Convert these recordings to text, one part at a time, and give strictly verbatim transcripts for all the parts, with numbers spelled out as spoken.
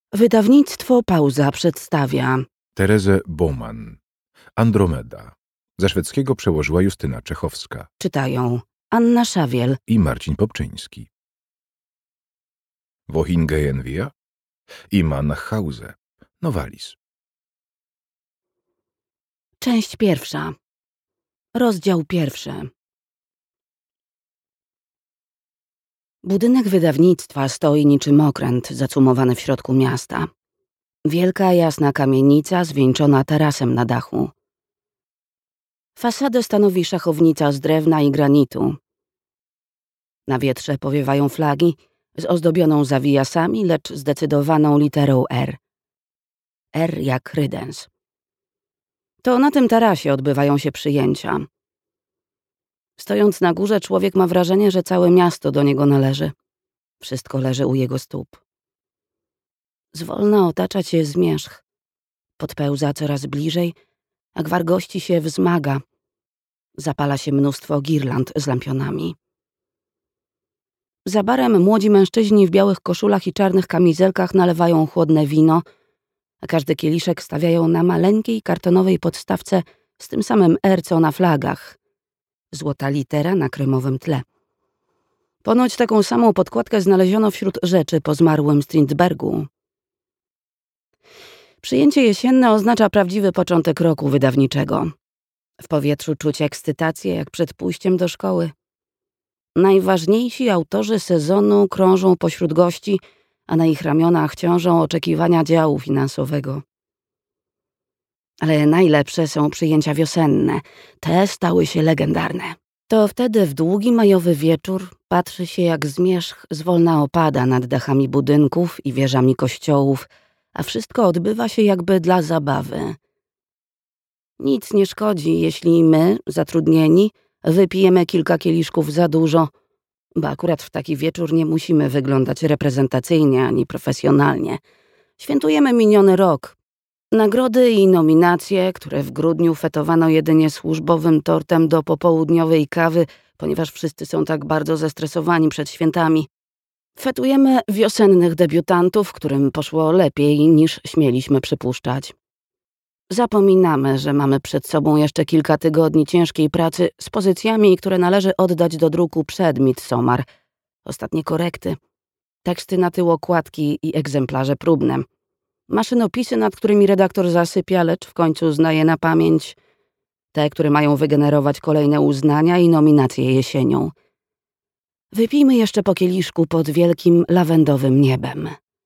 Wydawnictwo Pauza przedstawia Teresę Baumann. Andromeda. Ze szwedzkiego przełożyła Justyna Czechowska Czytają Anna Szawiel i Marcin Popczyński. Wohin gehen wir? Immer nach Hause. Novalis. Część pierwsza. Rozdział pierwszy. Budynek wydawnictwa stoi niczym okręt zacumowany w środku miasta. Wielka, jasna kamienica zwieńczona tarasem na dachu. Fasadę stanowi szachownica z drewna i granitu. Na wietrze powiewają flagi z ozdobioną zawijasami, lecz zdecydowaną literą R. R jak rydens. To na tym tarasie odbywają się przyjęcia. Stojąc na górze, człowiek ma wrażenie, że całe miasto do niego należy. Wszystko leży u jego stóp. Zwolna otacza cię zmierzch. Podpełza coraz bliżej, a gwar gości się wzmaga. Zapala się mnóstwo girland z lampionami. Za barem młodzi mężczyźni w białych koszulach i czarnych kamizelkach nalewają chłodne wino, a każdy kieliszek stawiają na maleńkiej kartonowej podstawce z tym samym R co na flagach. Złota litera na kremowym tle. Ponoć taką samą podkładkę znaleziono wśród rzeczy po zmarłym Strindbergu. Przyjęcie jesienne oznacza prawdziwy początek roku wydawniczego. W powietrzu czuć ekscytację jak przed pójściem do szkoły. Najważniejsi autorzy sezonu krążą pośród gości, a na ich ramionach ciążą oczekiwania działu finansowego. Ale najlepsze są przyjęcia wiosenne. Te stały się legendarne. To wtedy w długi majowy wieczór patrzy się, jak zmierzch zwolna opada nad dachami budynków i wieżami kościołów, a wszystko odbywa się jakby dla zabawy. Nic nie szkodzi, jeśli my, zatrudnieni, wypijemy kilka kieliszków za dużo, bo akurat w taki wieczór nie musimy wyglądać reprezentacyjnie ani profesjonalnie. Świętujemy miniony rok. Nagrody i nominacje, które w grudniu fetowano jedynie służbowym tortem do popołudniowej kawy, ponieważ wszyscy są tak bardzo zestresowani przed świętami. Fetujemy wiosennych debiutantów, którym poszło lepiej niż śmieliśmy przypuszczać. Zapominamy, że mamy przed sobą jeszcze kilka tygodni ciężkiej pracy z pozycjami, które należy oddać do druku przed Midsommar. Ostatnie korekty, teksty na tył okładki i egzemplarze próbne. Maszynopisy, nad którymi redaktor zasypia, lecz w końcu znaje na pamięć. Te, które mają wygenerować kolejne uznania i nominacje jesienią. Wypijmy jeszcze po kieliszku pod wielkim lawendowym niebem.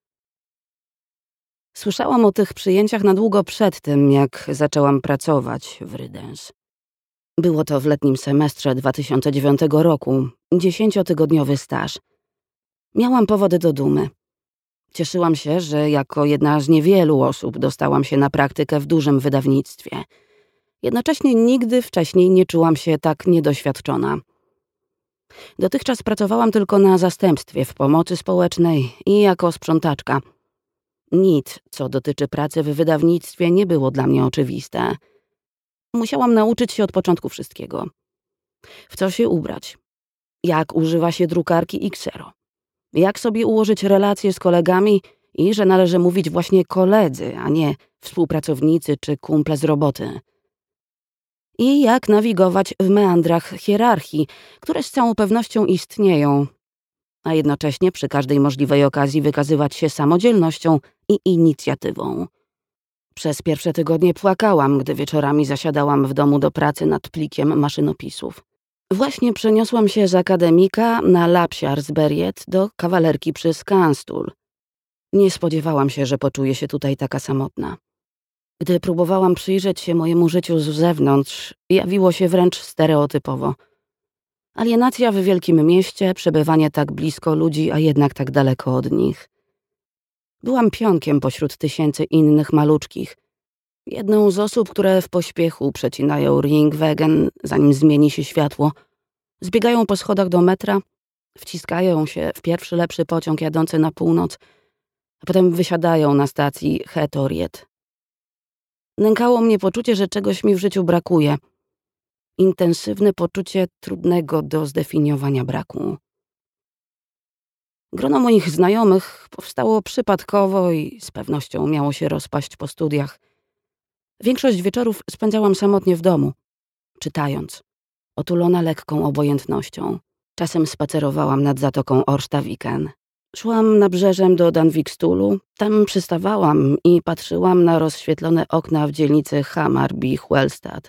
Słyszałam o tych przyjęciach na długo przed tym, jak zaczęłam pracować w Rydens. Było to w letnim semestrze dwa tysiące dziewiątego roku, dziesięciotygodniowy staż. Miałam powody do dumy. Cieszyłam się, że jako jedna z niewielu osób dostałam się na praktykę w dużym wydawnictwie. Jednocześnie nigdy wcześniej nie czułam się tak niedoświadczona. Dotychczas pracowałam tylko na zastępstwie w pomocy społecznej i jako sprzątaczka. Nic, co dotyczy pracy w wydawnictwie, nie było dla mnie oczywiste. Musiałam nauczyć się od początku wszystkiego. W co się ubrać? Jak używa się drukarki i ksero? Jak sobie ułożyć relacje z kolegami i że należy mówić właśnie koledzy, a nie współpracownicy czy kumple z roboty? I jak nawigować w meandrach hierarchii, które z całą pewnością istnieją, a jednocześnie przy każdej możliwej okazji wykazywać się samodzielnością i inicjatywą. Przez pierwsze tygodnie płakałam, gdy wieczorami zasiadałam w domu do pracy nad plikiem maszynopisów. Właśnie przeniosłam się z akademika na Lapsjarsberget do kawalerki przy Skanstull. Nie spodziewałam się, że poczuję się tutaj taka samotna. Gdy próbowałam przyjrzeć się mojemu życiu z zewnątrz, jawiło się wręcz stereotypowo. Alienacja w wielkim mieście, przebywanie tak blisko ludzi, a jednak tak daleko od nich. Byłam pionkiem pośród tysięcy innych maluczkich. Jedną z osób, które w pośpiechu przecinają Ringwegen, zanim zmieni się światło, zbiegają po schodach do metra, wciskają się w pierwszy lepszy pociąg jadący na północ, a potem wysiadają na stacji Hetoriet. Nękało mnie poczucie, że czegoś mi w życiu brakuje. Intensywne poczucie trudnego do zdefiniowania braku. Grono moich znajomych powstało przypadkowo i z pewnością miało się rozpaść po studiach. Większość wieczorów spędzałam samotnie w domu, czytając, otulona lekką obojętnością. Czasem spacerowałam nad zatoką Orstaviken. Szłam nabrzeżem do Danvikstulu, tam przystawałam i patrzyłam na rozświetlone okna w dzielnicy Hammarby-Huelstad.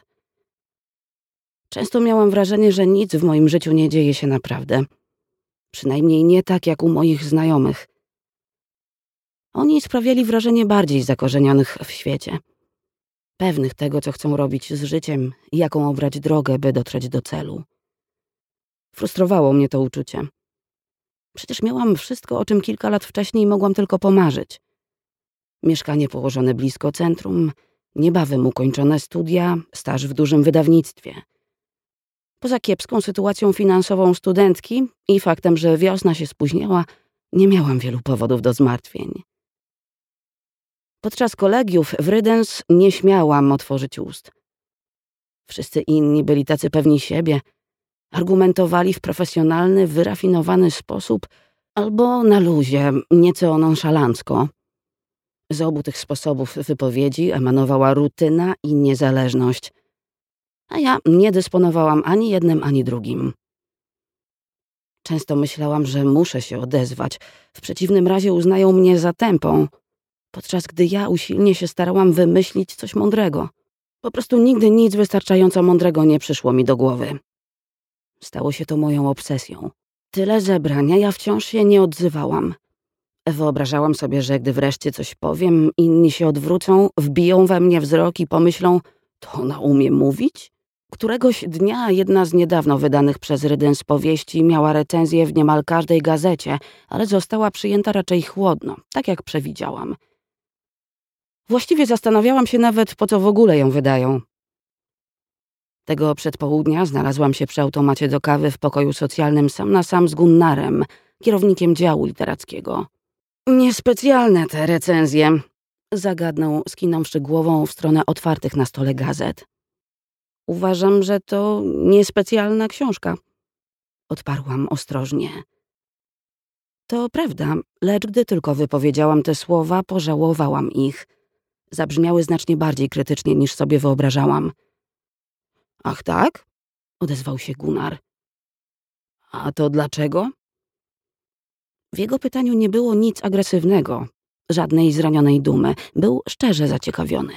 Często miałam wrażenie, że nic w moim życiu nie dzieje się naprawdę. Przynajmniej nie tak jak u moich znajomych. Oni sprawiali wrażenie bardziej zakorzenionych w świecie. Pewnych tego, co chcą robić z życiem i jaką obrać drogę, by dotrzeć do celu. Frustrowało mnie to uczucie. Przecież miałam wszystko, o czym kilka lat wcześniej mogłam tylko pomarzyć. Mieszkanie położone blisko centrum, niebawem ukończone studia, staż w dużym wydawnictwie. Poza kiepską sytuacją finansową studentki i faktem, że wiosna się spóźniała, nie miałam wielu powodów do zmartwień. Podczas kolegiów w Rydens nie śmiałam otworzyć ust. Wszyscy inni byli tacy pewni siebie, argumentowali w profesjonalny, wyrafinowany sposób albo na luzie, nieco nonszalancko. Z obu tych sposobów wypowiedzi emanowała rutyna i niezależność, a ja nie dysponowałam ani jednym, ani drugim. Często myślałam, że muszę się odezwać, w przeciwnym razie uznają mnie za tępą, podczas gdy ja usilnie się starałam wymyślić coś mądrego. Po prostu nigdy nic wystarczająco mądrego nie przyszło mi do głowy. Stało się to moją obsesją. Tyle zebrania, ja wciąż się nie odzywałam. Wyobrażałam sobie, że gdy wreszcie coś powiem, inni się odwrócą, wbiją we mnie wzrok i pomyślą, to ona umie mówić? Któregoś dnia jedna z niedawno wydanych przez Rydens powieści miała recenzję w niemal każdej gazecie, ale została przyjęta raczej chłodno, tak jak przewidziałam. Właściwie zastanawiałam się nawet, po co w ogóle ją wydają. Tego przedpołudnia znalazłam się przy automacie do kawy w pokoju socjalnym sam na sam z Gunnarem, kierownikiem działu literackiego. Niespecjalne te recenzje, zagadnął, skinąwszy głową w stronę otwartych na stole gazet. Uważam, że to niespecjalna książka, odparłam ostrożnie. To prawda, lecz gdy tylko wypowiedziałam te słowa, pożałowałam ich. Zabrzmiały znacznie bardziej krytycznie, niż sobie wyobrażałam. Ach tak? Odezwał się Gunnar. A to dlaczego? W jego pytaniu nie było nic agresywnego, żadnej zranionej dumy. Był szczerze zaciekawiony.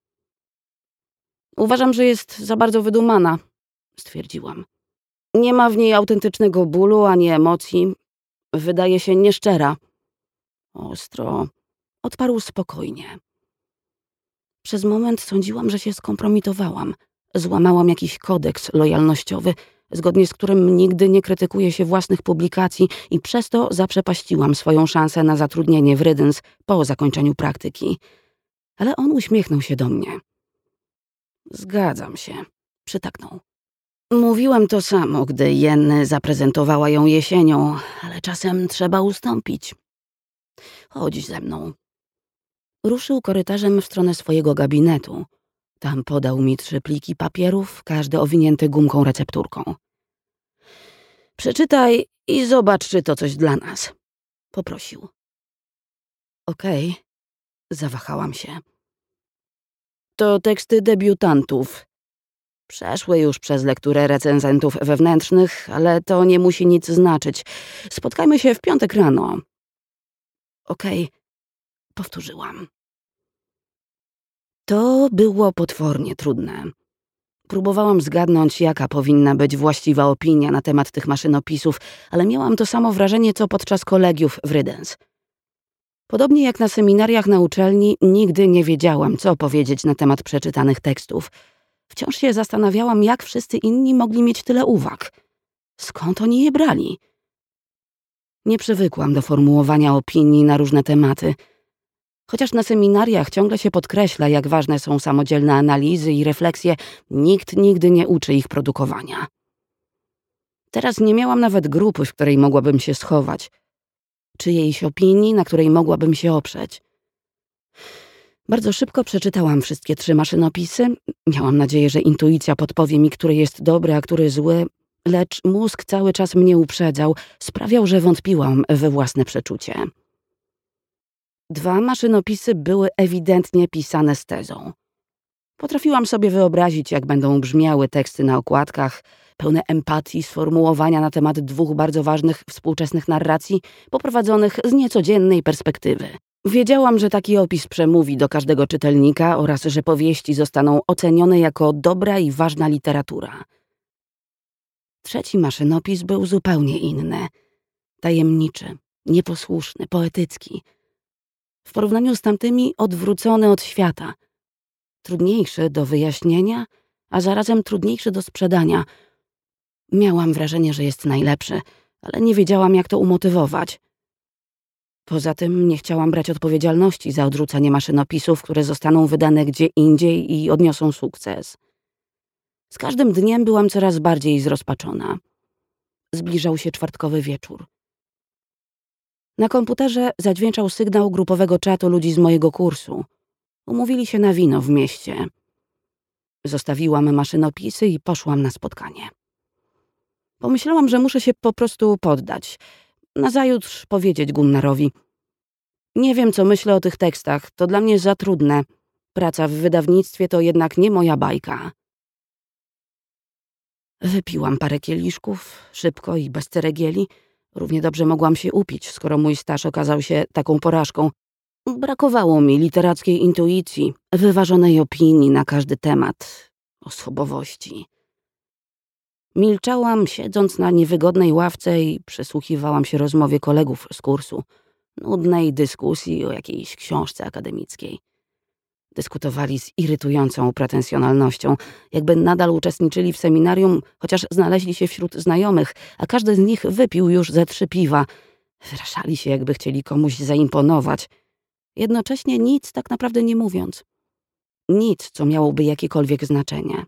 Uważam, że jest za bardzo wydumana, stwierdziłam. Nie ma w niej autentycznego bólu ani emocji. Wydaje się nieszczera. Ostro. Odparł spokojnie. Przez moment sądziłam, że się skompromitowałam. Złamałam jakiś kodeks lojalnościowy, zgodnie z którym nigdy nie krytykuję się własnych publikacji i przez to zaprzepaściłam swoją szansę na zatrudnienie w Rydens po zakończeniu praktyki. Ale on uśmiechnął się do mnie. Zgadzam się, przytaknął. Mówiłem to samo, gdy Jenny zaprezentowała ją jesienią, ale czasem trzeba ustąpić. Chodź ze mną. Ruszył korytarzem w stronę swojego gabinetu. Tam podał mi trzy pliki papierów, każdy owinięty gumką recepturką. Przeczytaj i zobacz, czy to coś dla nas. Poprosił. Okej, okay. Zawahałam się. To teksty debiutantów. Przeszły już przez lekturę recenzentów wewnętrznych, ale to nie musi nic znaczyć. Spotkajmy się w piątek rano. Okej, okay. Powtórzyłam. To było potwornie trudne. Próbowałam zgadnąć, jaka powinna być właściwa opinia na temat tych maszynopisów, ale miałam to samo wrażenie, co podczas kolegiów w Rydens. Podobnie jak na seminariach na uczelni, nigdy nie wiedziałam, co powiedzieć na temat przeczytanych tekstów. Wciąż się zastanawiałam, jak wszyscy inni mogli mieć tyle uwag. Skąd oni je brali? Nie przywykłam do formułowania opinii na różne tematy. Chociaż na seminariach ciągle się podkreśla, jak ważne są samodzielne analizy i refleksje, nikt nigdy nie uczy ich produkowania. Teraz nie miałam nawet grupy, w której mogłabym się schować. Czyjejś opinii, na której mogłabym się oprzeć. Bardzo szybko przeczytałam wszystkie trzy maszynopisy. Miałam nadzieję, że intuicja podpowie mi, który jest dobry, a który zły. lecz mózg cały czas mnie uprzedzał, sprawiał, że wątpiłam we własne przeczucie. Dwa maszynopisy były ewidentnie pisane z tezą. Potrafiłam sobie wyobrazić, jak będą brzmiały teksty na okładkach, pełne empatii sformułowania na temat dwóch bardzo ważnych współczesnych narracji, poprowadzonych z niecodziennej perspektywy. Wiedziałam, że taki opis przemówi do każdego czytelnika oraz że powieści zostaną ocenione jako dobra i ważna literatura. Trzeci maszynopis był zupełnie inny. Tajemniczy, nieposłuszny, poetycki. W porównaniu z tamtymi odwrócony od świata. Trudniejszy do wyjaśnienia, a zarazem trudniejszy do sprzedania. Miałam wrażenie, że jest najlepszy, ale nie wiedziałam, jak to umotywować. Poza tym nie chciałam brać odpowiedzialności za odrzucenie maszynopisów, które zostaną wydane gdzie indziej i odniosą sukces. Z każdym dniem byłam coraz bardziej zrozpaczona. Zbliżał się czwartkowy wieczór. Na komputerze zadźwięczał sygnał grupowego czatu ludzi z mojego kursu. Umówili się na wino w mieście. Zostawiłam maszynopisy i poszłam na spotkanie. Pomyślałam, że muszę się po prostu poddać. Nazajutrz powiedzieć Gunnarowi: nie wiem, co myślę o tych tekstach, to dla mnie za trudne. Praca w wydawnictwie to jednak nie moja bajka. Wypiłam parę kieliszków, szybko i bez ceregieli. Równie dobrze mogłam się upić, skoro mój staż okazał się taką porażką. Brakowało mi literackiej intuicji, wyważonej opinii na każdy temat, osobowości. Milczałam, siedząc na niewygodnej ławce i przysłuchiwałam się rozmowie kolegów z kursu, nudnej dyskusji o jakiejś książce akademickiej. Dyskutowali z irytującą pretensjonalnością, jakby nadal uczestniczyli w seminarium, chociaż znaleźli się wśród znajomych, a każdy z nich wypił już ze trzy piwa. Wraszali się, jakby chcieli komuś zaimponować, jednocześnie nic tak naprawdę nie mówiąc. Nic, co miałoby jakiekolwiek znaczenie.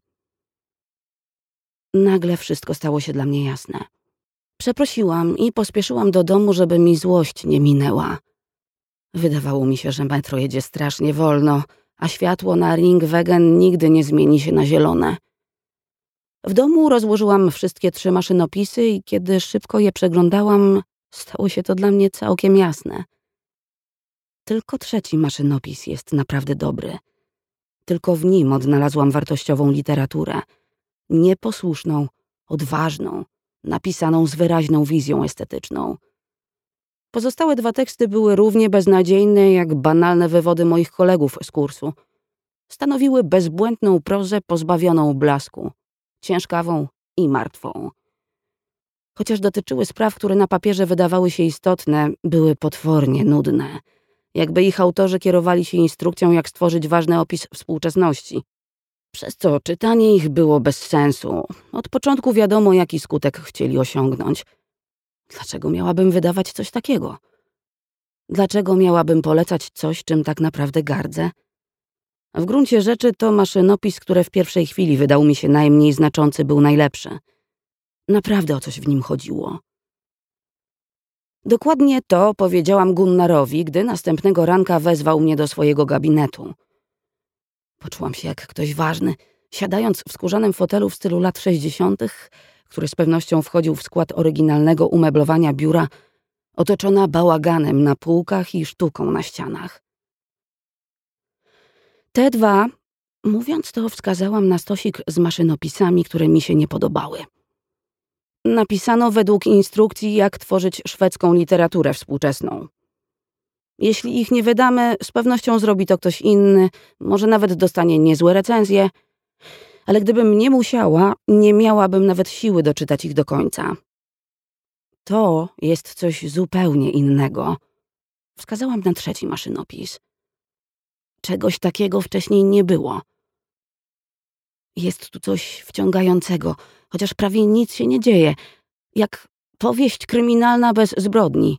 Nagle wszystko stało się dla mnie jasne. Przeprosiłam i pospieszyłam do domu, żeby mi złość nie minęła. Wydawało mi się, że metro jedzie strasznie wolno, a światło na Ringwegen nigdy nie zmieni się na zielone. W domu rozłożyłam wszystkie trzy maszynopisy i kiedy szybko je przeglądałam, stało się to dla mnie całkiem jasne. Tylko trzeci maszynopis jest naprawdę dobry. Tylko w nim odnalazłam wartościową literaturę. Nieposłuszną, odważną, napisaną z wyraźną wizją estetyczną. Pozostałe dwa teksty były równie beznadziejne jak banalne wywody moich kolegów z kursu. Stanowiły bezbłędną prozę pozbawioną blasku, ciężkawą i martwą. Chociaż dotyczyły spraw, które na papierze wydawały się istotne, były potwornie nudne. Jakby ich autorzy kierowali się instrukcją, jak stworzyć ważny opis współczesności. Przez co czytanie ich było bez sensu. Od początku wiadomo, jaki skutek chcieli osiągnąć. Dlaczego miałabym wydawać coś takiego? Dlaczego miałabym polecać coś, czym tak naprawdę gardzę? W gruncie rzeczy to maszynopis, który w pierwszej chwili wydał mi się najmniej znaczący, był najlepszy. Naprawdę o coś w nim chodziło. Dokładnie to powiedziałam Gunnarowi, gdy następnego ranka wezwał mnie do swojego gabinetu. Poczułam się jak ktoś ważny, siadając w skórzanym fotelu w stylu lat sześćdziesiątych, który z pewnością wchodził w skład oryginalnego umeblowania biura, otoczona bałaganem na półkach i sztuką na ścianach. Te dwa, mówiąc to, wskazałam na stosik z maszynopisami, które mi się nie podobały. Napisano według instrukcji, jak tworzyć szwedzką literaturę współczesną. Jeśli ich nie wydamy, z pewnością zrobi to ktoś inny, może nawet dostanie niezłe recenzje, ale gdybym nie musiała, nie miałabym nawet siły doczytać ich do końca. To jest coś zupełnie innego. Wskazałam na trzeci maszynopis. Czegoś takiego wcześniej nie było. Jest tu coś wciągającego, chociaż prawie nic się nie dzieje, jak powieść kryminalna bez zbrodni.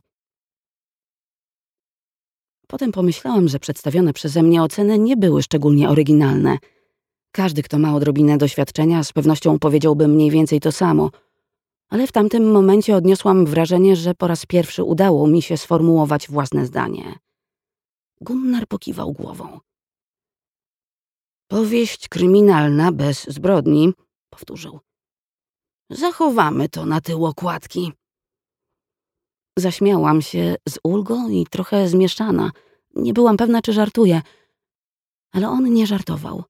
Potem pomyślałam, że przedstawione przeze mnie oceny nie były szczególnie oryginalne. Każdy, kto ma odrobinę doświadczenia, z pewnością powiedziałby mniej więcej to samo. Ale w tamtym momencie odniosłam wrażenie, że po raz pierwszy udało mi się sformułować własne zdanie. Gunnar pokiwał głową. Powieść kryminalna bez zbrodni, powtórzył. Zachowamy to na tył okładki. Zaśmiałam się z ulgą i trochę zmieszana. Nie byłam pewna, czy żartuje, ale on nie żartował.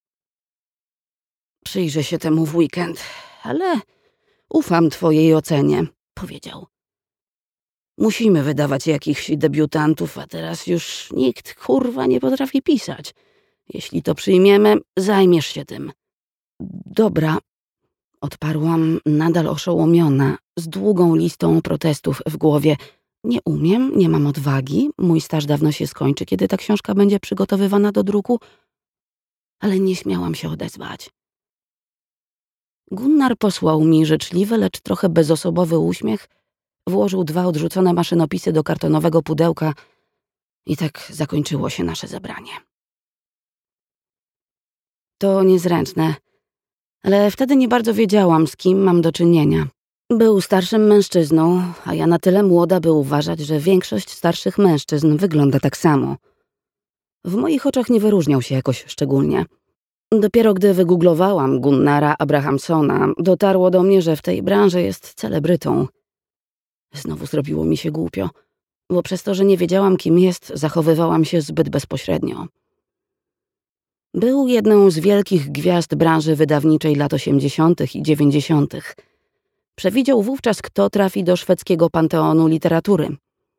Przyjrzę się temu w weekend, ale ufam twojej ocenie, powiedział. Musimy wydawać jakichś debiutantów, a teraz już nikt, kurwa, nie potrafi pisać. Jeśli to przyjmiemy, zajmiesz się tym. Dobra, odparłam, nadal oszołomiona, z długą listą protestów w głowie. Nie umiem, nie mam odwagi, mój staż dawno się skończy, kiedy ta książka będzie przygotowywana do druku, ale nie śmiałam się odezwać. Gunnar posłał mi życzliwy, lecz trochę bezosobowy uśmiech, włożył dwa odrzucone maszynopisy do kartonowego pudełka i tak zakończyło się nasze zebranie. To niezręczne, ale wtedy nie bardzo wiedziałam, z kim mam do czynienia. Był starszym mężczyzną, a ja na tyle młoda, by uważać, że większość starszych mężczyzn wygląda tak samo. W moich oczach nie wyróżniał się jakoś szczególnie. Dopiero gdy wygooglowałam Gunnara Abrahamsona, dotarło do mnie, że w tej branży jest celebrytą. Znowu zrobiło mi się głupio, bo przez to, że nie wiedziałam, kim jest, zachowywałam się zbyt bezpośrednio. Był jedną z wielkich gwiazd branży wydawniczej lat osiemdziesiątych i dziewięćdziesiątych. Przewidział wówczas, kto trafi do szwedzkiego panteonu literatury.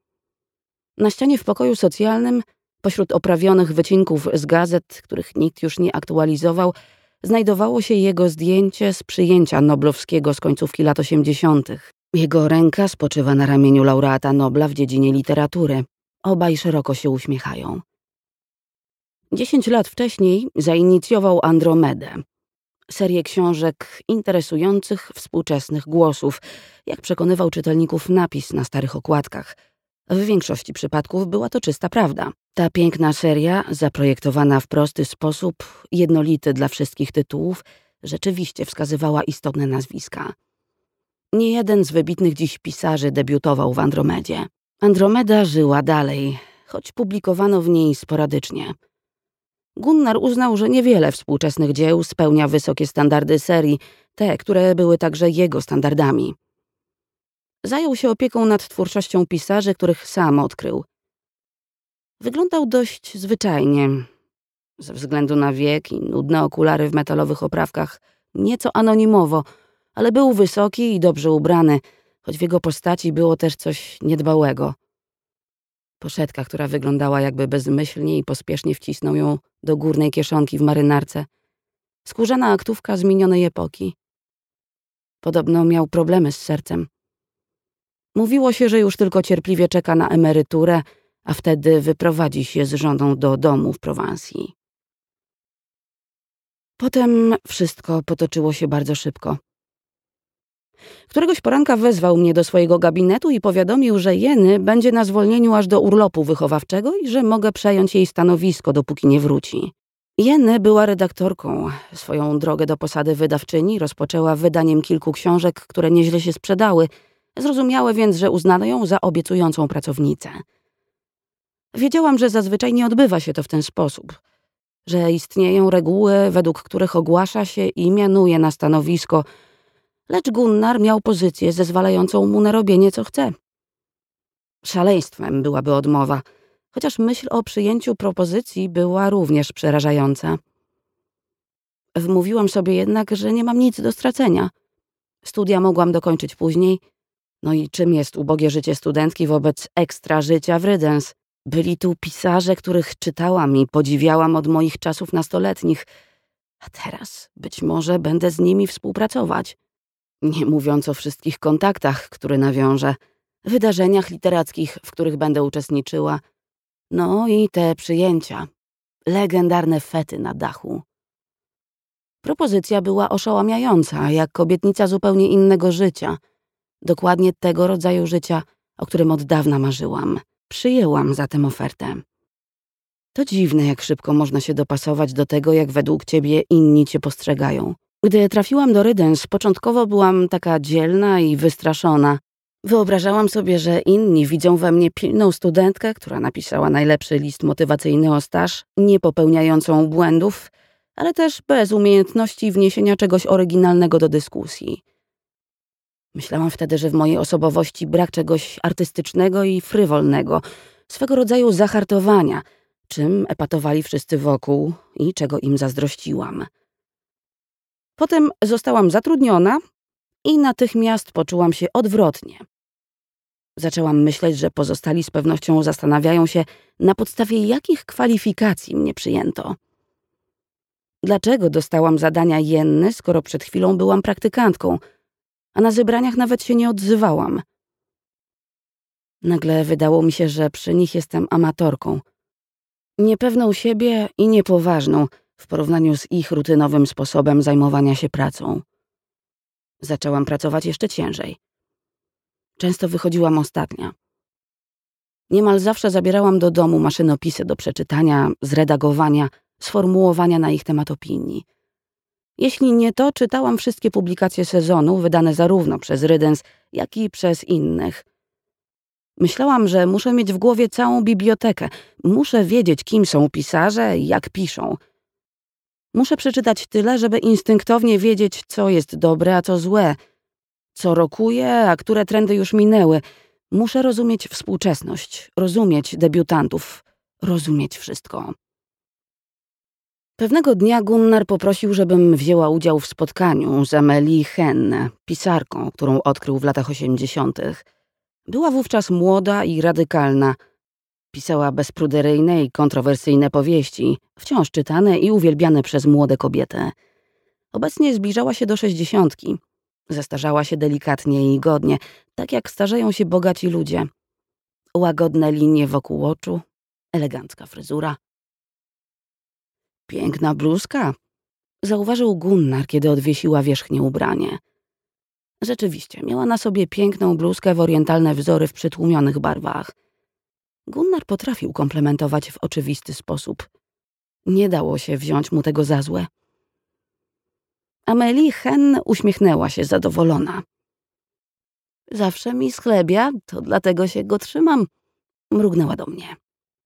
Na ścianie w pokoju socjalnym, pośród oprawionych wycinków z gazet, których nikt już nie aktualizował, znajdowało się jego zdjęcie z przyjęcia noblowskiego z końcówki lat osiemdziesiątych. Jego ręka spoczywa na ramieniu laureata Nobla w dziedzinie literatury. Obaj szeroko się uśmiechają. Dziesięć lat wcześniej zainicjował Andromedę, serię książek interesujących współczesnych głosów, jak przekonywał czytelników napis na starych okładkach. W większości przypadków była to czysta prawda. Ta piękna seria, zaprojektowana w prosty sposób, jednolity dla wszystkich tytułów, rzeczywiście wskazywała istotne nazwiska. Nie jeden z wybitnych dziś pisarzy debiutował w Andromedzie. Andromeda żyła dalej, choć publikowano w niej sporadycznie. Gunnar uznał, że niewiele współczesnych dzieł spełnia wysokie standardy serii, te, które były także jego standardami. Zajął się opieką nad twórczością pisarzy, których sam odkrył. Wyglądał dość zwyczajnie. Ze względu na wiek i nudne okulary w metalowych oprawkach, nieco anonimowo, ale był wysoki i dobrze ubrany, choć w jego postaci było też coś niedbałego. Poszetka, która wyglądała jakby bezmyślnie i pospiesznie wcisnął ją do górnej kieszonki w marynarce. Skórzana aktówka z minionej epoki. Podobno miał problemy z sercem. Mówiło się, że już tylko cierpliwie czeka na emeryturę, a wtedy wyprowadzi się z żoną do domu w Prowansji. Potem wszystko potoczyło się bardzo szybko. Któregoś poranka wezwał mnie do swojego gabinetu i powiadomił, że Jenny będzie na zwolnieniu aż do urlopu wychowawczego i że mogę przejąć jej stanowisko, dopóki nie wróci. Jenny była redaktorką. Swoją drogę do posady wydawczyni rozpoczęła wydaniem kilku książek, które nieźle się sprzedały. Zrozumiałe więc, że uznano ją za obiecującą pracownicę. Wiedziałam, że zazwyczaj nie odbywa się to w ten sposób, że istnieją reguły, według których ogłasza się i mianuje na stanowisko, lecz Gunnar miał pozycję zezwalającą mu na robienie, co chce. Szaleństwem byłaby odmowa, chociaż myśl o przyjęciu propozycji była również przerażająca. Wmówiłam sobie jednak, że nie mam nic do stracenia. Studia mogłam dokończyć później. No i czym jest ubogie życie studentki wobec ekstra życia w Rydens? Byli tu pisarze, których czytałam i podziwiałam od moich czasów nastoletnich, a teraz być może będę z nimi współpracować. Nie mówiąc o wszystkich kontaktach, które nawiążę, wydarzeniach literackich, w których będę uczestniczyła, no i te przyjęcia, legendarne fety na dachu. Propozycja była oszałamiająca, jak obietnica zupełnie innego życia, dokładnie tego rodzaju życia, o którym od dawna marzyłam. Przyjęłam zatem ofertę. To dziwne, jak szybko można się dopasować do tego, jak według ciebie inni cię postrzegają. Gdy trafiłam do Rydens, początkowo byłam taka dzielna i wystraszona. Wyobrażałam sobie, że inni widzą we mnie pilną studentkę, która napisała najlepszy list motywacyjny o staż, nie popełniającą błędów, ale też bez umiejętności wniesienia czegoś oryginalnego do dyskusji. Myślałam wtedy, że w mojej osobowości brak czegoś artystycznego i frywolnego, swego rodzaju zahartowania, czym epatowali wszyscy wokół i czego im zazdrościłam. Potem zostałam zatrudniona i natychmiast poczułam się odwrotnie. Zaczęłam myśleć, że pozostali z pewnością zastanawiają się, na podstawie jakich kwalifikacji mnie przyjęto. Dlaczego dostałam zadania jenne, skoro przed chwilą byłam praktykantką, a na zebraniach nawet się nie odzywałam? Nagle wydało mi się, że przy nich jestem amatorką. Niepewną siebie i niepoważną w porównaniu z ich rutynowym sposobem zajmowania się pracą. Zaczęłam pracować jeszcze ciężej. Często wychodziłam ostatnia. Niemal zawsze zabierałam do domu maszynopisy do przeczytania, zredagowania, sformułowania na ich temat opinii. Jeśli nie to, czytałam wszystkie publikacje sezonu wydane zarówno przez Rydens, jak i przez innych. Myślałam, że muszę mieć w głowie całą bibliotekę. Muszę wiedzieć, kim są pisarze i jak piszą. Muszę przeczytać tyle, żeby instynktownie wiedzieć, co jest dobre, a co złe, co rokuje, a które trendy już minęły. Muszę rozumieć współczesność, rozumieć debiutantów, rozumieć wszystko. Pewnego dnia Gunnar poprosił, żebym wzięła udział w spotkaniu z Amelie Henn, pisarką, którą odkrył w latach osiemdziesiątych. Była wówczas młoda i radykalna. Pisała bezpruderyjne i kontrowersyjne powieści, wciąż czytane i uwielbiane przez młode kobiety. Obecnie zbliżała się do sześćdziesiątki. Zestarzała się delikatnie i godnie, tak jak starzeją się bogaci ludzie. Łagodne linie wokół oczu, elegancka fryzura. Piękna bluzka, zauważył Gunnar, kiedy odwiesiła wierzchnie ubranie. Rzeczywiście, miała na sobie piękną bluzkę w orientalne wzory w przytłumionych barwach. Gunnar potrafił komplementować w oczywisty sposób. Nie dało się wziąć mu tego za złe. Amelie Henn uśmiechnęła się zadowolona. Zawsze mi schlebia, to dlatego się go trzymam, mrugnęła do mnie.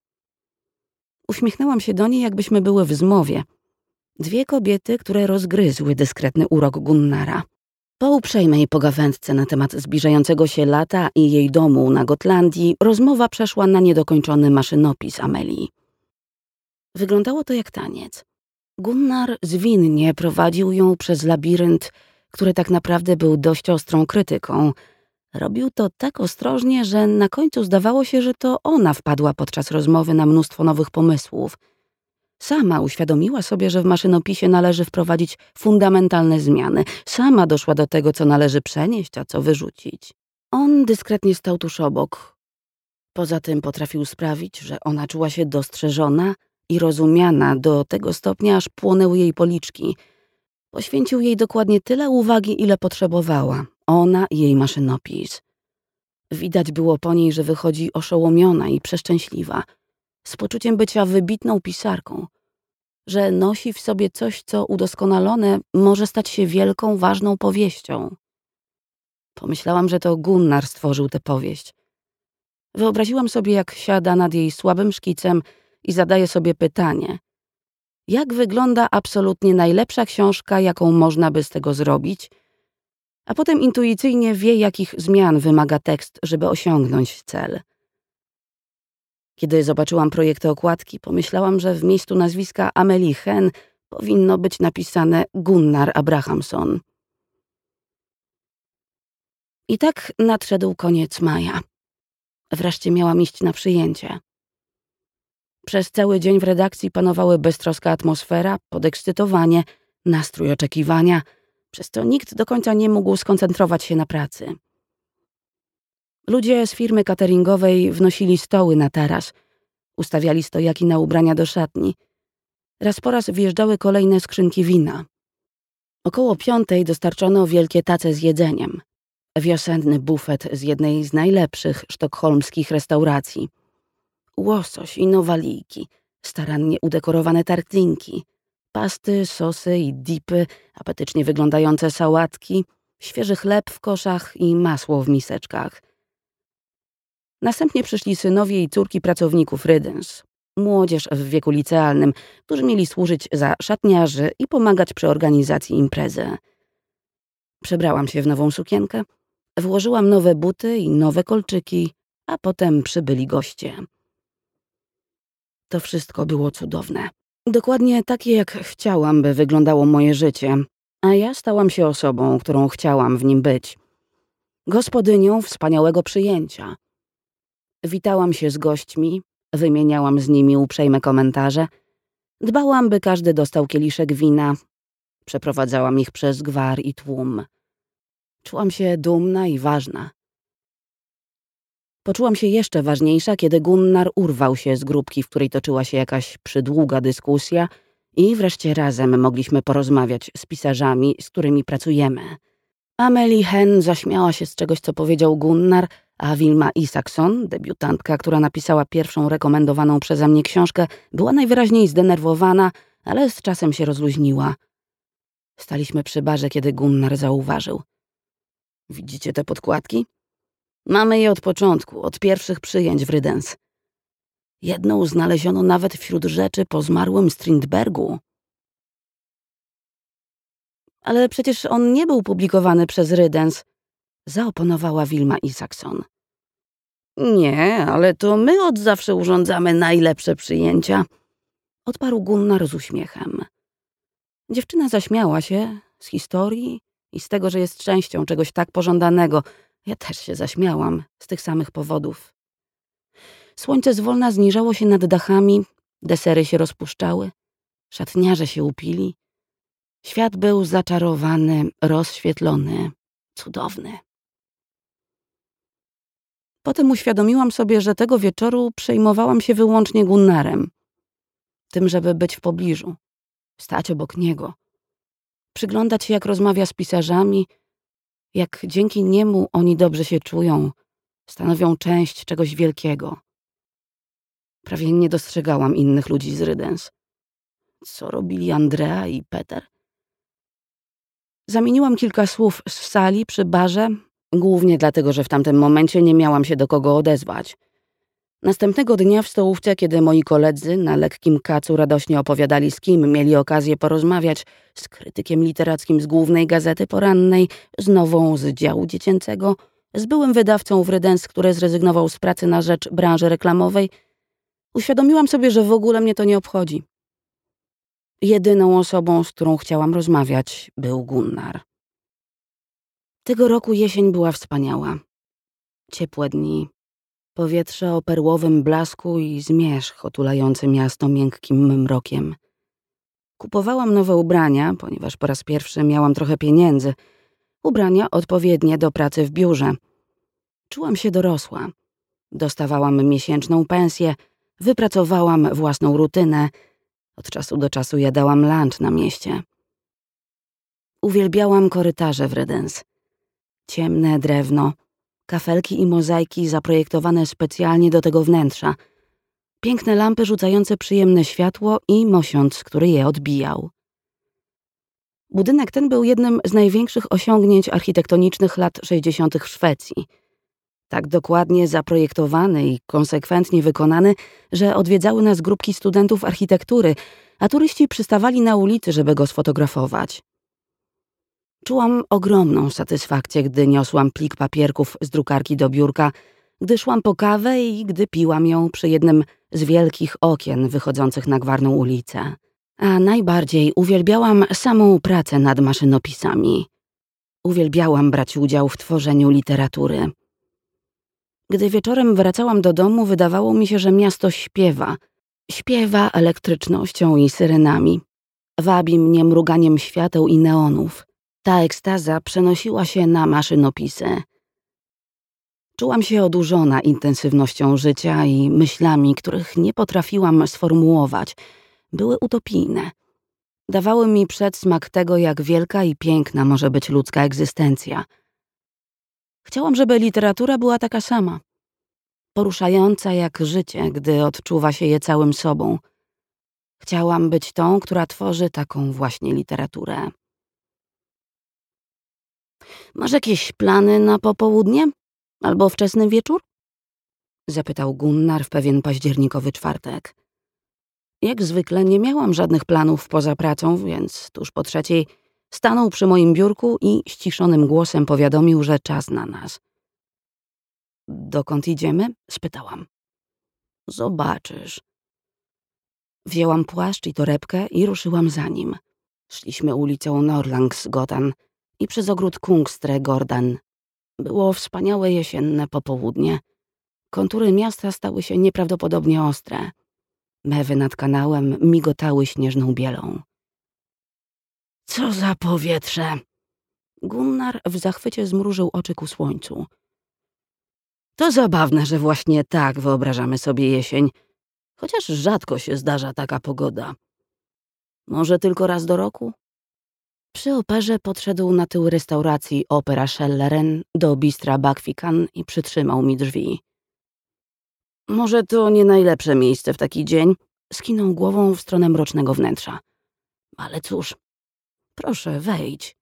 Uśmiechnęłam się do niej, jakbyśmy były w zmowie. Dwie kobiety, które rozgryzły dyskretny urok Gunnara. Po uprzejmej pogawędce na temat zbliżającego się lata i jej domu na Gotlandii rozmowa przeszła na niedokończony maszynopis Amelii. Wyglądało to jak taniec. Gunnar zwinnie prowadził ją przez labirynt, który tak naprawdę był dość ostrą krytyką. Robił to tak ostrożnie, że na końcu zdawało się, że to ona wpadła podczas rozmowy na mnóstwo nowych pomysłów. Sama uświadomiła sobie, że w maszynopisie należy wprowadzić fundamentalne zmiany. Sama doszła do tego, co należy przenieść, a co wyrzucić. On dyskretnie stał tuż obok. Poza tym potrafił sprawić, że ona czuła się dostrzeżona i rozumiana do tego stopnia, aż płonęły jej policzki. Poświęcił jej dokładnie tyle uwagi, ile potrzebowała. Ona i jej maszynopis. Widać było po niej, że wychodzi oszołomiona i przeszczęśliwa, z poczuciem bycia wybitną pisarką, że nosi w sobie coś, co udoskonalone może stać się wielką, ważną powieścią. Pomyślałam, że to Gunnar stworzył tę powieść. Wyobraziłam sobie, jak siada nad jej słabym szkicem i zadaje sobie pytanie: jak wygląda absolutnie najlepsza książka, jaką można by z tego zrobić? A potem intuicyjnie wie, jakich zmian wymaga tekst, żeby osiągnąć cel. Kiedy zobaczyłam projekty okładki, pomyślałam, że w miejscu nazwiska Amelie Henn powinno być napisane Gunnar Abrahamson. I tak nadszedł koniec maja. Wreszcie miałam iść na przyjęcie. Przez cały dzień w redakcji panowały beztroska atmosfera, podekscytowanie, nastrój oczekiwania, przez co nikt do końca nie mógł skoncentrować się na pracy. Ludzie z firmy cateringowej wnosili stoły na taras, ustawiali stojaki na ubrania do szatni. Raz po raz wjeżdżały kolejne skrzynki wina. Około piątej dostarczono wielkie tace z jedzeniem. Wiosenny bufet z jednej z najlepszych sztokholmskich restauracji. Łosoś i nowalijki, starannie udekorowane tartlinki, pasty, sosy i dipy, apetycznie wyglądające sałatki, świeży chleb w koszach i masło w miseczkach. Następnie przyszli synowie i córki pracowników Rydens, młodzież w wieku licealnym, którzy mieli służyć za szatniarzy i pomagać przy organizacji imprezy. Przebrałam się w nową sukienkę, Włożyłam nowe buty i nowe kolczyki, a potem przybyli goście. To wszystko było cudowne. Dokładnie takie, jak chciałam, by wyglądało moje życie, a ja stałam się osobą, którą chciałam w nim być. Gospodynią wspaniałego przyjęcia. Witałam się z gośćmi, wymieniałam z nimi uprzejme komentarze, dbałam, by każdy dostał kieliszek wina, przeprowadzałam ich przez gwar i tłum. Czułam się dumna i ważna. Poczułam się jeszcze ważniejsza, kiedy Gunnar urwał się z grupki, w której toczyła się jakaś przydługa dyskusja i wreszcie razem mogliśmy porozmawiać z pisarzami, z którymi pracujemy. Amelie Henn zaśmiała się z czegoś, co powiedział Gunnar, a Wilma Isaksson, debiutantka, która napisała pierwszą rekomendowaną przeze mnie książkę, była najwyraźniej zdenerwowana, ale z czasem się rozluźniła. Staliśmy przy barze, kiedy Gunnar zauważył. Widzicie te podkładki? Mamy je od początku, od pierwszych przyjęć w Rydens. Jedną znaleziono nawet wśród rzeczy po zmarłym Strindbergu. Ale przecież on nie był publikowany przez Rydens, zaoponowała Wilma Isaksson. Nie, ale to my od zawsze urządzamy najlepsze przyjęcia, odparł Gunnar z uśmiechem. Dziewczyna zaśmiała się z historii i z tego, że jest częścią czegoś tak pożądanego. Ja też się zaśmiałam z tych samych powodów. Słońce zwolna zniżało się nad dachami, desery się rozpuszczały, szatniarze się upili. Świat był zaczarowany, rozświetlony, cudowny. Potem uświadomiłam sobie, że tego wieczoru przejmowałam się wyłącznie Gunnarem. Tym, żeby być w pobliżu, stać obok niego, przyglądać się, jak rozmawia z pisarzami, jak dzięki niemu oni dobrze się czują, stanowią część czegoś wielkiego. Prawie nie dostrzegałam innych ludzi z Rydens. Co robili Andrea i Peter? Zamieniłam kilka słów z sali przy barze, głównie dlatego, że w tamtym momencie nie miałam się do kogo odezwać. Następnego dnia w stołówce, kiedy moi koledzy na lekkim kacu radośnie opowiadali, z kim mieli okazję porozmawiać, z krytykiem literackim z Głównej Gazety Porannej, z nową z działu dziecięcego, z byłym wydawcą w Rydens, który zrezygnował z pracy na rzecz branży reklamowej, uświadomiłam sobie, że w ogóle mnie to nie obchodzi. Jedyną osobą, z którą chciałam rozmawiać, był Gunnar. Tego roku jesień była wspaniała. Ciepłe dni, powietrze o perłowym blasku i zmierzch otulający miasto miękkim mrokiem. Kupowałam nowe ubrania, ponieważ po raz pierwszy miałam trochę pieniędzy. Ubrania odpowiednie do pracy w biurze. Czułam się dorosła. Dostawałam miesięczną pensję, wypracowałam własną rutynę. Od czasu do czasu jadałam lunch na mieście. Uwielbiałam korytarze w Rydens. Ciemne drewno, kafelki i mozaiki zaprojektowane specjalnie do tego wnętrza, piękne lampy rzucające przyjemne światło i mosiąc, który je odbijał. Budynek ten był jednym z największych osiągnięć architektonicznych lat sześćdziesiątych w Szwecji. Tak dokładnie zaprojektowany i konsekwentnie wykonany, że odwiedzały nas grupki studentów architektury, a turyści przystawali na ulicy, żeby go sfotografować. Czułam ogromną satysfakcję, gdy niosłam plik papierków z drukarki do biurka, gdy szłam po kawę i gdy piłam ją przy jednym z wielkich okien wychodzących na Gwarną ulicę. A najbardziej uwielbiałam samą pracę nad maszynopisami. Uwielbiałam brać udział w tworzeniu literatury. Gdy wieczorem wracałam do domu, wydawało mi się, że miasto śpiewa. Śpiewa elektrycznością i syrenami. Wabi mnie mruganiem świateł i neonów. Ta ekstaza przenosiła się na maszynopisy. Czułam się odurzona intensywnością życia i myślami, których nie potrafiłam sformułować. Były utopijne. Dawały mi przedsmak tego, jak wielka i piękna może być ludzka egzystencja. Chciałam, żeby literatura była taka sama. Poruszająca jak życie, gdy odczuwa się je całym sobą. Chciałam być tą, która tworzy taką właśnie literaturę. Masz jakieś plany na popołudnie? Albo wczesny wieczór? Zapytał Gunnar w pewien październikowy czwartek. Jak zwykle nie miałam żadnych planów poza pracą, więc tuż po trzeciej Stanął przy moim biurku i ściszonym głosem powiadomił, że czas na nas. Dokąd idziemy? Spytałam. Zobaczysz. Wzięłam płaszcz i torebkę i ruszyłam za nim. Szliśmy ulicą Norrlandsgatan i przez ogród Kungsträdgården. Było wspaniałe jesienne popołudnie. Kontury miasta stały się nieprawdopodobnie ostre. Mewy nad kanałem migotały śnieżną bielą. Co za powietrze! Gunnar w zachwycie zmrużył oczy ku słońcu. To zabawne, że właśnie tak wyobrażamy sobie jesień, chociaż rzadko się zdarza taka pogoda. Może tylko raz do roku? Przy operze podszedł na tył restauracji Opera Schelleren do Bistra Backfikan i przytrzymał mi drzwi. Może to nie najlepsze miejsce w taki dzień? Skinął głową w stronę mrocznego wnętrza. Ale cóż, proszę, wejdź.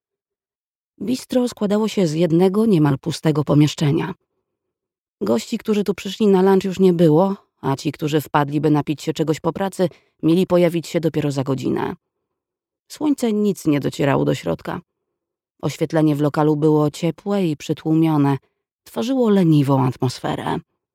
Bistro składało się z jednego niemal pustego pomieszczenia. Gości, którzy tu przyszli na lunch, już nie było, a ci, którzy wpadliby napić się czegoś po pracy, mieli pojawić się dopiero za godzinę. Słońce nic nie docierało do środka. Oświetlenie w lokalu było ciepłe i przytłumione, tworzyło leniwą atmosferę.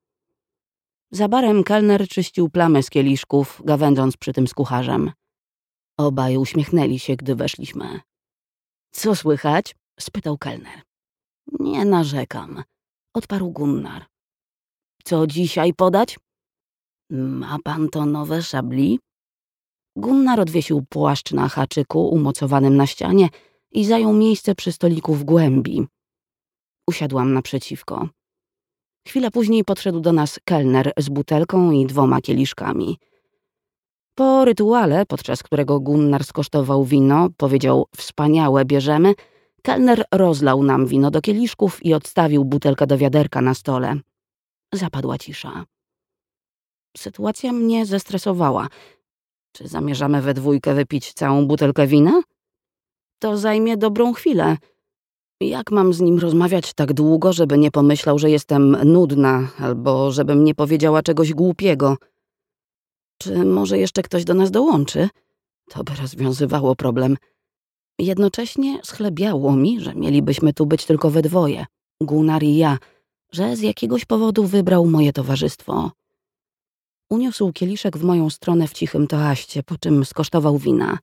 Za barem kelner czyścił plamy z kieliszków, gawędząc przy tym z kucharzem. Obaj uśmiechnęli się, gdy weszliśmy. Co słychać? Spytał kelner. Nie narzekam, odparł Gunnar. Co dzisiaj podać? Ma pan to nowe szabli? Gunnar odwiesił płaszcz na haczyku umocowanym na ścianie i zajął miejsce przy stoliku w głębi. Usiadłam naprzeciwko. Chwilę później podszedł do nas kelner z butelką i dwoma kieliszkami. Po rytuale, podczas którego Gunnar skosztował wino, powiedział: wspaniałe, bierzemy, kelner rozlał nam wino do kieliszków i odstawił butelkę do wiaderka na stole. Zapadła cisza. Sytuacja mnie zestresowała. Czy zamierzamy we dwójkę wypić całą butelkę wina? To zajmie dobrą chwilę. Jak mam z nim rozmawiać tak długo, żeby nie pomyślał, że jestem nudna, albo żebym nie powiedziała czegoś głupiego? Czy może jeszcze ktoś do nas dołączy? To by rozwiązywało problem. Jednocześnie schlebiało mi, że mielibyśmy tu być tylko we dwoje, Gunnar i ja, że z jakiegoś powodu wybrał moje towarzystwo. Uniósł kieliszek w moją stronę w cichym toaście, po czym skosztował wina.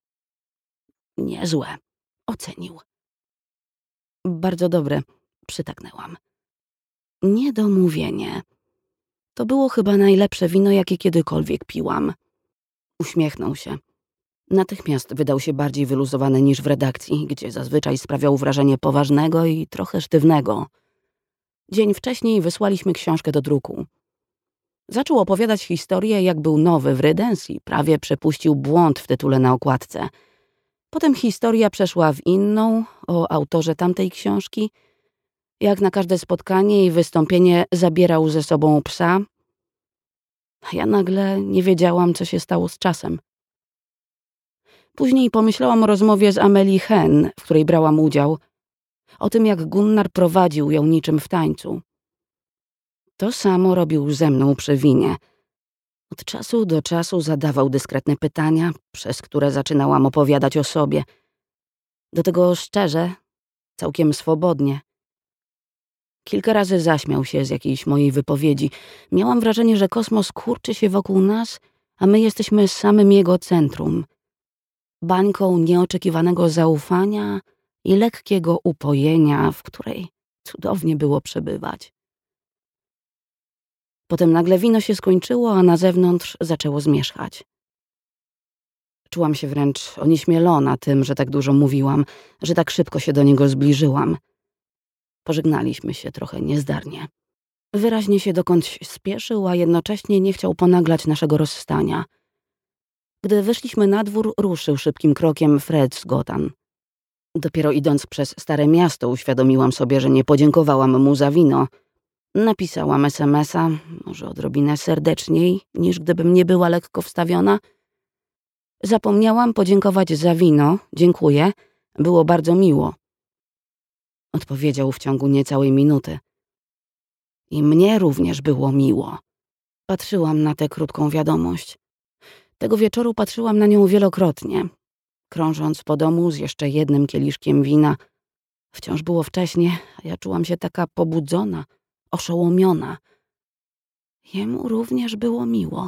Niezłe, ocenił. Bardzo dobre, przytaknęłam. Niedomówienie. To było chyba najlepsze wino, jakie kiedykolwiek piłam. Uśmiechnął się. Natychmiast wydał się bardziej wyluzowany niż w redakcji, gdzie zazwyczaj sprawiał wrażenie poważnego i trochę sztywnego. Dzień wcześniej wysłaliśmy książkę do druku. Zaczął opowiadać historię, jak był nowy w Rydens i prawie przepuścił błąd w tytule na okładce. Potem historia przeszła w inną, o autorze tamtej książki. Jak na każde spotkanie i wystąpienie zabierał ze sobą psa. A ja nagle nie wiedziałam, co się stało z czasem. Później pomyślałam o rozmowie z Amelie Hen, w której brałam udział. O tym, jak Gunnar prowadził ją niczym w tańcu. To samo robił ze mną przy winie. Od czasu do czasu zadawał dyskretne pytania, przez które zaczynałam opowiadać o sobie. Do tego szczerze, całkiem swobodnie. Kilka razy zaśmiał się z jakiejś mojej wypowiedzi. Miałam wrażenie, że kosmos kurczy się wokół nas, a my jesteśmy samym jego centrum. Bańką nieoczekiwanego zaufania i lekkiego upojenia, w której cudownie było przebywać. Potem nagle wino się skończyło, a na zewnątrz zaczęło zmierzchać. Czułam się wręcz onieśmielona tym, że tak dużo mówiłam, że tak szybko się do niego zbliżyłam. Pożegnaliśmy się trochę niezdarnie. Wyraźnie się dokądś spieszył, a jednocześnie nie chciał ponaglać naszego rozstania. Gdy wyszliśmy na dwór, ruszył szybkim krokiem Fredsgatan. Dopiero idąc przez Stare Miasto uświadomiłam sobie, że nie podziękowałam mu za wino. Napisałam es em es a, może odrobinę serdeczniej, niż gdybym nie była lekko wstawiona. Zapomniałam podziękować za wino, dziękuję, było bardzo miło. Odpowiedział w ciągu niecałej minuty. I mnie również było miło. Patrzyłam na tę krótką wiadomość. Tego wieczoru patrzyłam na nią wielokrotnie. krążąc po domu z jeszcze jednym kieliszkiem wina. Wciąż było wcześnie, a ja czułam się taka pobudzona, oszołomiona. Jemu również było miło.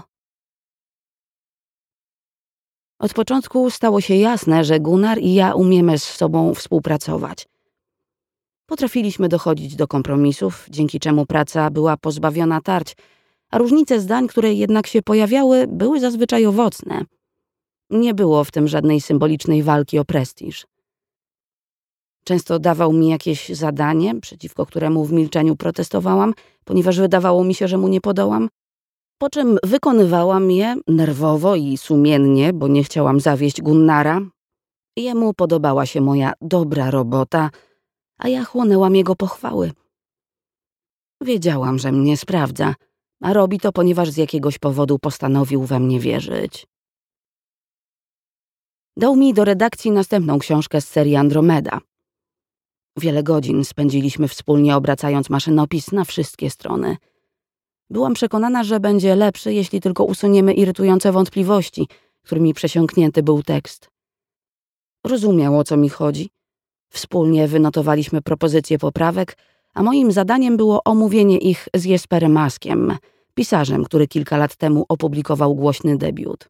Od początku stało się jasne, że Gunnar i ja umiemy z sobą współpracować. Potrafiliśmy dochodzić do kompromisów, dzięki czemu praca była pozbawiona tarć, a różnice zdań, które jednak się pojawiały, były zazwyczaj owocne. Nie było w tym żadnej symbolicznej walki o prestiż. Często dawał mi jakieś zadanie, przeciwko któremu w milczeniu protestowałam, ponieważ wydawało mi się, że mu nie podołam, po czym wykonywałam je nerwowo i sumiennie, bo nie chciałam zawieść Gunnara. Jemu podobała się moja dobra robota, a ja chłonęłam jego pochwały. Wiedziałam, że mnie sprawdza, a robi to, ponieważ z jakiegoś powodu postanowił we mnie wierzyć. Dał mi do redakcji następną książkę z serii Andromeda. Wiele godzin spędziliśmy wspólnie, obracając maszynopis na wszystkie strony. Byłam przekonana, że będzie lepszy, jeśli tylko usuniemy irytujące wątpliwości, którymi przesiąknięty był tekst. Rozumiał, o co mi chodzi. Wspólnie wynotowaliśmy propozycje poprawek, a moim zadaniem było omówienie ich z Jesperem Maskiem, pisarzem, który kilka lat temu opublikował głośny debiut.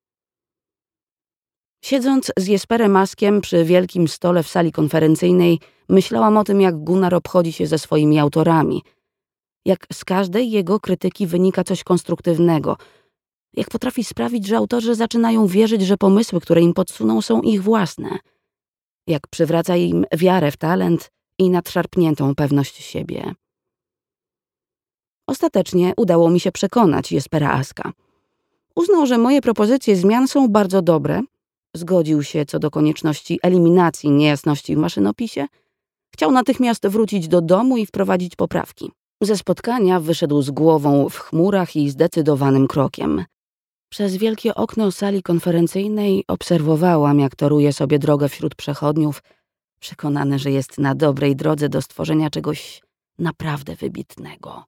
Siedząc z Jesperem Maskiem przy wielkim stole w sali konferencyjnej, myślałam o tym, jak Gunnar obchodzi się ze swoimi autorami, jak z każdej jego krytyki wynika coś konstruktywnego, jak potrafi sprawić, że autorzy zaczynają wierzyć, że pomysły, które im podsuną, są ich własne, jak przywraca im wiarę w talent i nadszarpniętą pewność siebie. Ostatecznie udało mi się przekonać Jespera Aska. Uznał, że moje propozycje zmian są bardzo dobre, zgodził się co do konieczności eliminacji niejasności w maszynopisie, chciał natychmiast wrócić do domu i wprowadzić poprawki. Ze spotkania wyszedł z głową w chmurach i zdecydowanym krokiem. Przez wielkie okno sali konferencyjnej obserwowałam, jak toruje sobie drogę wśród przechodniów, przekonany, że jest na dobrej drodze do stworzenia czegoś naprawdę wybitnego.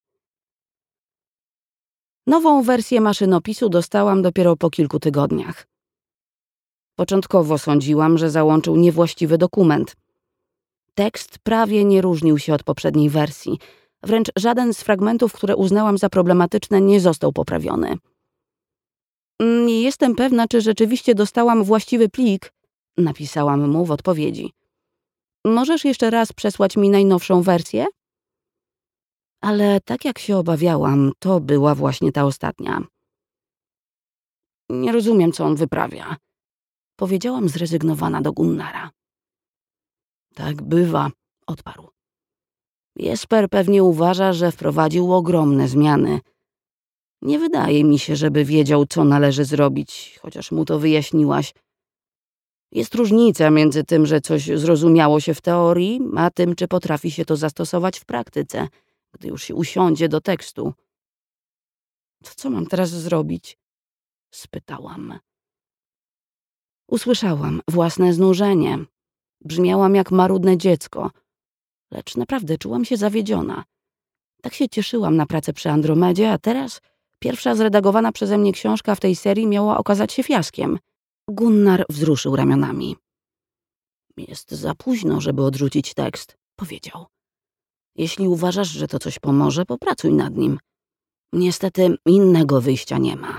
Nową wersję maszynopisu dostałam dopiero po kilku tygodniach. Początkowo sądziłam, że załączył niewłaściwy dokument. Tekst prawie nie różnił się od poprzedniej wersji. Wręcz żaden z fragmentów, które uznałam za problematyczne, nie został poprawiony. Nie jestem pewna, czy rzeczywiście dostałam właściwy plik, napisałam mu w odpowiedzi. Możesz jeszcze raz przesłać mi najnowszą wersję? Ale tak jak się obawiałam, to była właśnie ta ostatnia. Nie rozumiem, co on wyprawia, powiedziałam zrezygnowana do Gunnara. Tak bywa, odparł. Jesper pewnie uważa, że wprowadził ogromne zmiany. Nie wydaje mi się, żeby wiedział, co należy zrobić, chociaż mu to wyjaśniłaś. Jest różnica między tym, że coś zrozumiało się w teorii, a tym, czy potrafi się to zastosować w praktyce, gdy już się usiądzie do tekstu. To co mam teraz zrobić? Spytałam. Usłyszałam własne znużenie. Brzmiałam jak marudne dziecko, lecz naprawdę czułam się zawiedziona. Tak się cieszyłam na pracę przy Andromedzie, a teraz pierwsza zredagowana przeze mnie książka w tej serii miała okazać się fiaskiem. Gunnar wzruszył ramionami. Jest za późno, żeby odrzucić tekst, powiedział. Jeśli uważasz, że to coś pomoże, popracuj nad nim. Niestety innego wyjścia nie ma.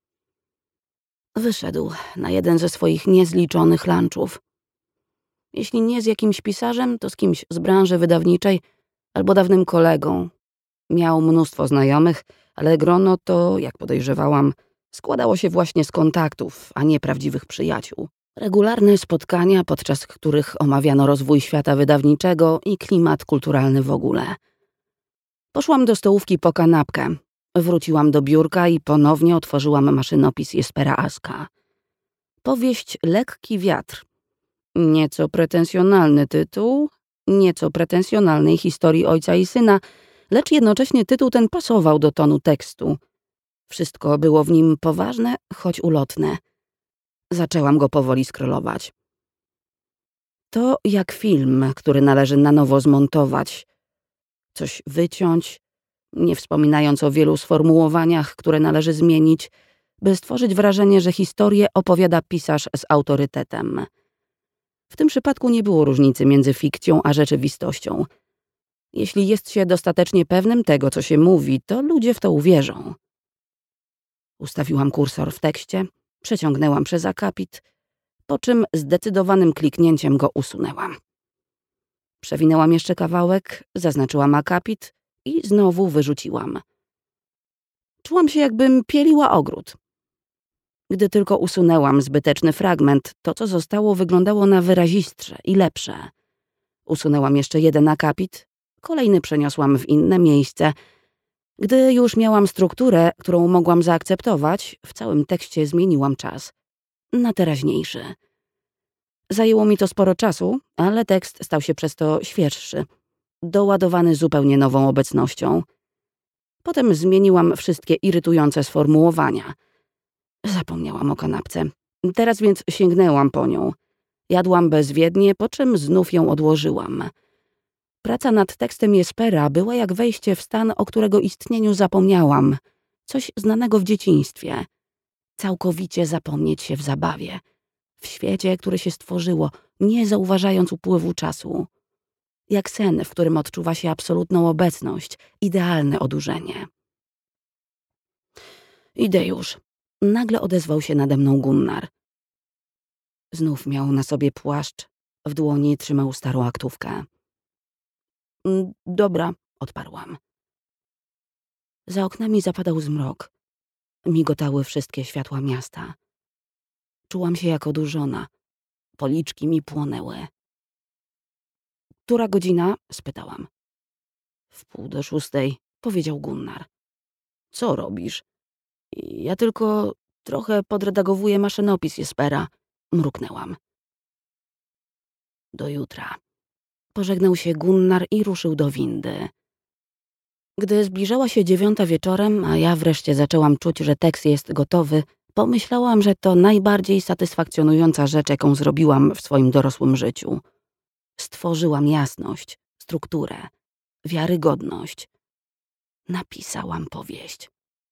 Wyszedł na jeden ze swoich niezliczonych lunchów. Jeśli nie z jakimś pisarzem, to z kimś z branży wydawniczej albo dawnym kolegą. Miał mnóstwo znajomych, ale grono to, jak podejrzewałam, składało się właśnie z kontaktów, a nie prawdziwych przyjaciół. Regularne spotkania, podczas których omawiano rozwój świata wydawniczego i klimat kulturalny w ogóle. Poszłam do stołówki po kanapkę. Wróciłam do biurka i ponownie otworzyłam maszynopis Jespera Aska. Powieść Lekki wiatr. Nieco pretensjonalny tytuł, nieco pretensjonalnej historii ojca i syna, lecz jednocześnie tytuł ten pasował do tonu tekstu. Wszystko było w nim poważne, choć ulotne. Zaczęłam go powoli scrollować. To jak film, który należy na nowo zmontować. Coś wyciąć, nie wspominając o wielu sformułowaniach, które należy zmienić, by stworzyć wrażenie, że historię opowiada pisarz z autorytetem. W tym przypadku nie było różnicy między fikcją a rzeczywistością. Jeśli jest się dostatecznie pewnym tego, co się mówi, to ludzie w to uwierzą. Ustawiłam kursor w tekście, przeciągnęłam przez akapit, po czym zdecydowanym kliknięciem go usunęłam. Przewinęłam jeszcze kawałek, zaznaczyłam akapit i znowu wyrzuciłam. Czułam się, jakbym pieliła ogród. Gdy tylko usunęłam zbyteczny fragment, to co zostało wyglądało na wyrazistsze i lepsze. Usunęłam jeszcze jeden akapit, kolejny przeniosłam w inne miejsce. Gdy już miałam strukturę, którą mogłam zaakceptować, w całym tekście zmieniłam czas na teraźniejszy. Zajęło mi to sporo czasu, ale tekst stał się przez to świeższy, doładowany zupełnie nową obecnością. Potem zmieniłam wszystkie irytujące sformułowania. Zapomniałam o kanapce. Teraz więc sięgnęłam po nią. Jadłam bezwiednie, po czym znów ją odłożyłam. Praca nad tekstem Jespera była jak wejście w stan, o którego istnieniu zapomniałam. Coś znanego w dzieciństwie. Całkowicie zapomnieć się w zabawie. W świecie, który się stworzyło, nie zauważając upływu czasu. Jak sen, w którym odczuwa się absolutną obecność, idealne odurzenie. Idę już. Nagle odezwał się nade mną Gunnar. Znów miał na sobie płaszcz, w dłoni trzymał starą aktówkę. Dobra, odparłam. Za oknami zapadał zmrok. Migotały wszystkie światła miasta. Czułam się jak odurzona. Policzki mi płonęły. Która godzina? Spytałam. W pół do szóstej, powiedział Gunnar. Co robisz? Ja tylko trochę podredagowuję maszynopis Jespera. Mruknęłam. Do jutra. Pożegnał się Gunnar i ruszył do windy. Gdy zbliżała się dziewiąta wieczorem, a ja wreszcie zaczęłam czuć, że tekst jest gotowy, pomyślałam, że to najbardziej satysfakcjonująca rzecz, jaką zrobiłam w swoim dorosłym życiu. Stworzyłam jasność, strukturę, wiarygodność. Napisałam powieść.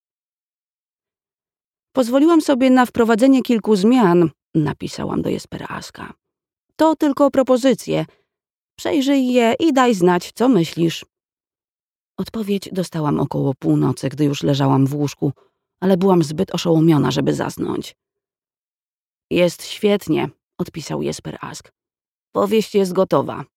Pozwoliłam sobie na wprowadzenie kilku zmian, napisałam do Jespera Aska. To tylko propozycje. Przejrzyj je i daj znać, co myślisz. Odpowiedź dostałam około północy, gdy już leżałam w łóżku, ale byłam zbyt oszołomiona, żeby zasnąć. Jest świetnie, odpisał Jesper Ask. Powieść jest gotowa.